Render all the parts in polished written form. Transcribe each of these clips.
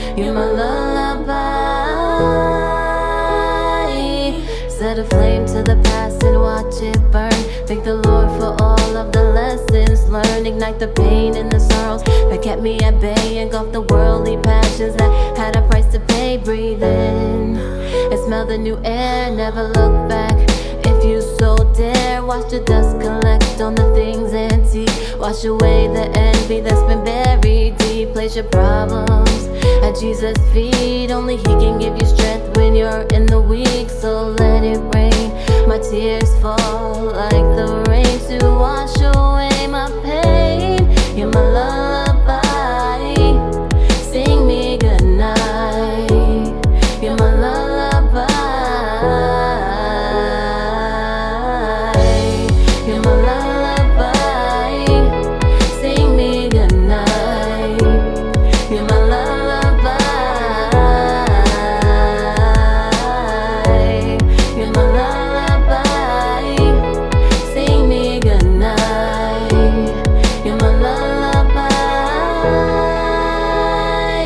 You're my lullaby. Set a flame to the past and watch it burn. Thank the Lord for all of the lessons learned. Ignite the pain and the sorrows that kept me at bay. Engulf the worldly passions that had a price to pay. Breathe in and smell the new air. Never look back if you so dare. Watch the dust collect on the things antique. Wash away the envy that's been buried deep. Place your problems at Jesus' feet. Only He can give you strength when you're in the weak. So let it rain, my tears fall like the rain to wash away my pain. You're my lullaby, sing me goodnight. You're my lullaby. You're my lullaby, sing me goodnight. You're my lullaby. You're my lullaby, sing me goodnight. You're my lullaby.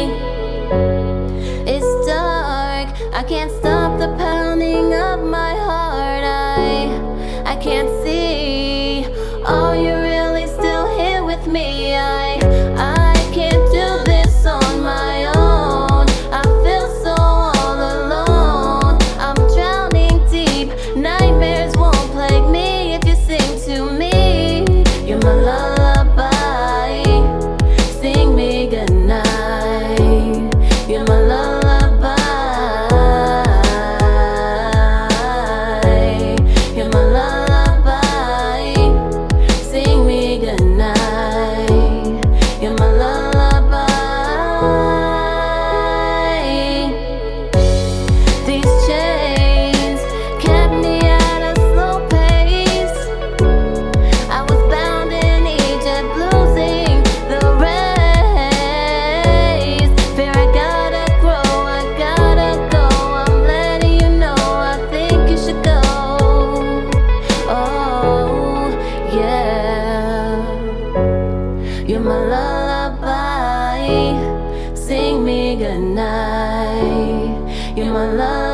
It's dark, I can't stop the pounding of my heart. I can't see. Are you really still here with me? I can't do this on my own. I feel so all alone. I'm drowning deep. Nightmares won't plague me if you sing to me. You're my lullaby, sing me goodnight. You're my lullaby. You're my lullaby, sing me goodnight. You're my lullaby. These chains kept me at a slow pace. I was bound in Egypt, losing the race. Fear I gotta grow, I gotta go. I'm letting you know, I think you should go. Oh, yeah. You're my lullaby, sing me goodnight. You're my lullaby.